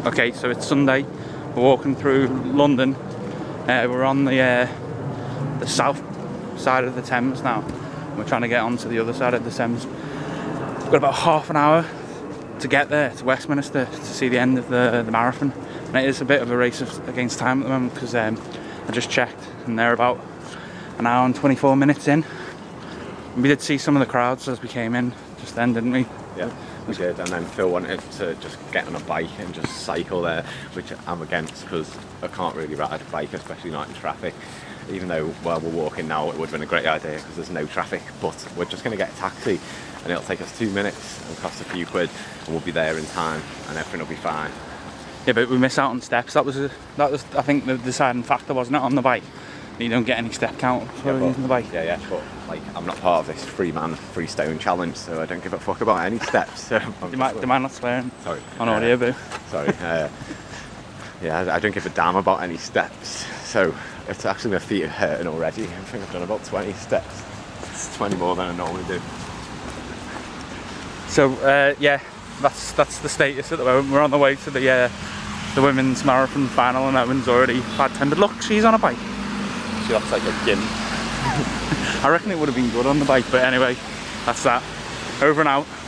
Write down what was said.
Okay, so it's Sunday. We're walking through London. We're on the south side of the Thames now. We're trying to get onto the other side of the Thames. We've got about half an hour to get there to Westminster to see the end of the marathon. And it is a bit of a race against time at the moment because I just checked and they're about an hour and 24 minutes in. We did see some of the crowds as we came in just then, didn't we? Yeah, we did, and then Phil wanted to just get on a bike and just cycle there, which I'm against because I can't really ride a bike, especially not in traffic. Even though while we're walking now, it would have been a great idea because there's no traffic, but we're just going to get a taxi and it'll take us 2 minutes and cost a few quid and we'll be there in time and everything will be fine. Yeah, but we miss out on steps. That was I think the deciding factor, wasn't it, on the bike? You don't get any step count for using the bike. Yeah, but like I'm not part of this free stone challenge, so I don't give a fuck about any steps. So you might not swearing. Sorry. On audio, boo. Sorry. Yeah, I don't give a damn about any steps. So it's actually my feet are hurting already. I think I've done about 20 steps. It's 20 more than I normally do. So yeah, that's the status at the moment. We're on the way to the women's marathon final, and Owen's already had 10. But look, she's on a bike. She looks like a gin. I reckon it would have been good on the bike, but anyway, that's that. Over and out.